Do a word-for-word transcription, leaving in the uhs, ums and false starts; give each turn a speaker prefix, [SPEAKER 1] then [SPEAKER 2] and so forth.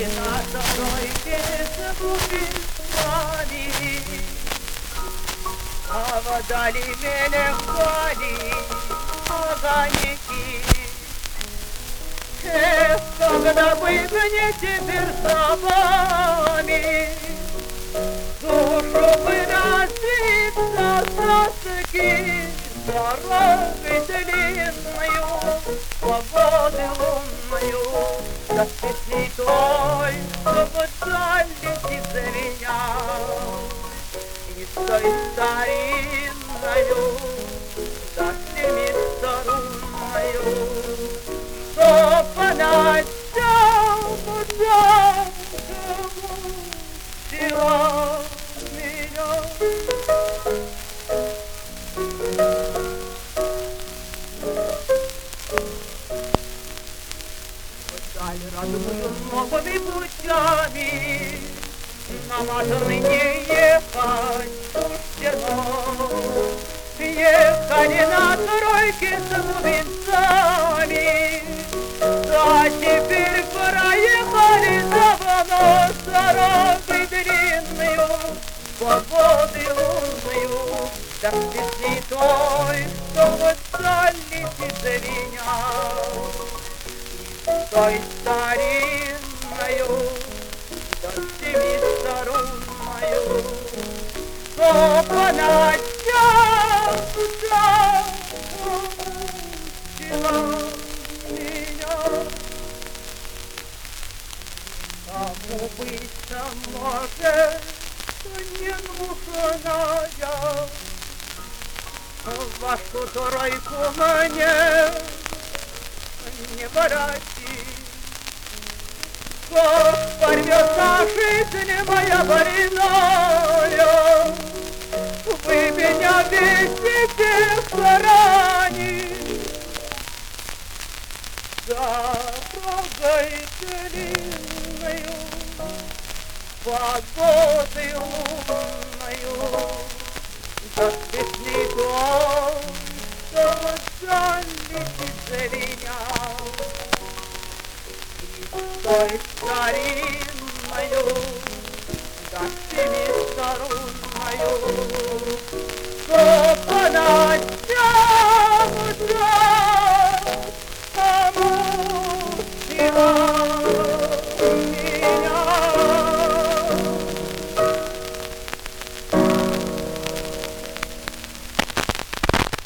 [SPEAKER 1] Приехали на дороге забубенцами, а водали мелехали огоньки. Эх, когда выгонете верховами, душу бы развиться с тоски, дорогой длинною, свободы лунною, да с песней той, чтобы даль летит за меня. И с той старинною, да стремится рунною, чтоб она тягу тягу взяла меня. Даль родную новыми путями, намазаны не ехать суждено. Ехали на тройке с бубенцами, а теперь проехали давно с дорогой длинную, свободы лунную, да с песней той, что вот даль летит за меня. Той старинною, да стремится рунною, чтоб она тягу тягу взяла меня. Кому быть-то может, что не нужна я, вашу тройку мне не воротить. Бог порвется жизнь моя больная, вы меня везите заранее. Дорогой длинною, погодой лунною, да с песней той, что даль летит за меня. И той старинною, да с теми сторунною, чтоб она